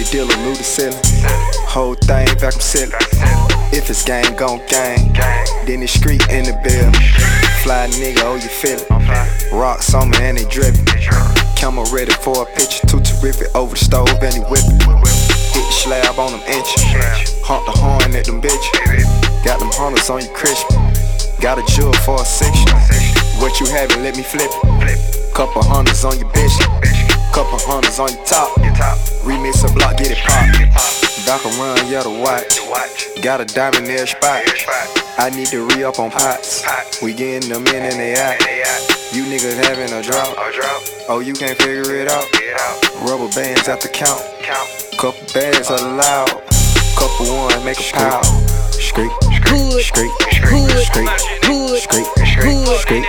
dealer, loot the ceiling. Whole thing vacuum sealing. If it's gang, gon' gang. Then it's street in the bill. Fly nigga, oh you feel it. Rocks on me and they drippin'. Camera ready for a picture. Too terrific over the stove and he whippin'. Hit the slab on them inches. Honk the horn at them bitches. Got them hunters on you crispy. Got a jewel for a section. What you having, let me flip it. Couple hunters on your bitch. Couple hunters on your top. Remix a block, get it pop. Doc a run, yeah, the watch. Got a diamond in every spot. I need to re-up on pots. We getting them in and they out. You niggas having a drop. Oh, you can't figure it out. Rubber bands at the count. Couple bags of the loud. Couple one, make a pile. Street, street, street, street, street, street, street, street, street,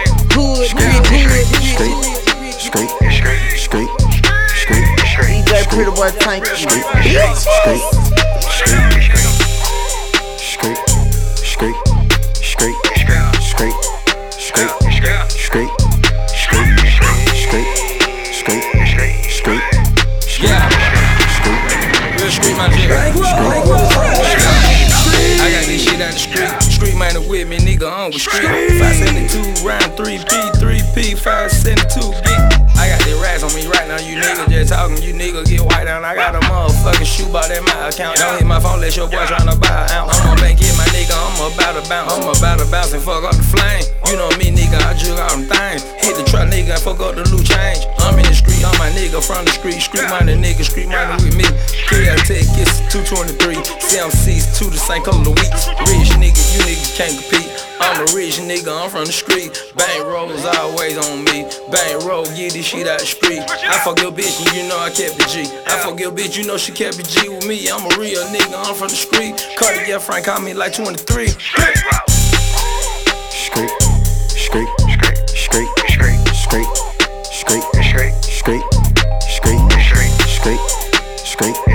street, street, street, DJ Pretty Boy Tank. street, street, street, street, street, street, street, street, street, street, Yeah, real street man shit. I got this shit out the street. Street man with me, nigga on with street. 572 round 3P, 3P, 572 geek. I got the rats on me right now, you niggas just talking, you niggas get white down. I got a motherfucking shoebox in my account. Don't hit my phone, let your boy tryna buy an ounce. I'm a bank in my nigga, I'm about to bounce. I'm about to bounce and fuck up the flame. You know me, nigga, I jug all them things. Hit the truck, nigga, I fuck up the loot change. I'm in the street, I'm my nigga from the street. Street minded nigga, street minded with me. KLTech gets 223. CMC's 2 the same color of weeks. Rich nigga, you niggas can't compete. I'm a rich nigga, I'm from the street. Bank rolls always on me. Bank roll, get this shit out the street. I fuck your bitch and you know I kept it G. I fuck your bitch, you know she kept it G with me. I'm a real nigga, I'm from the street. Cartier Frank called me like 23. street, street, street, street, street, street, street, street, street, street, street, street.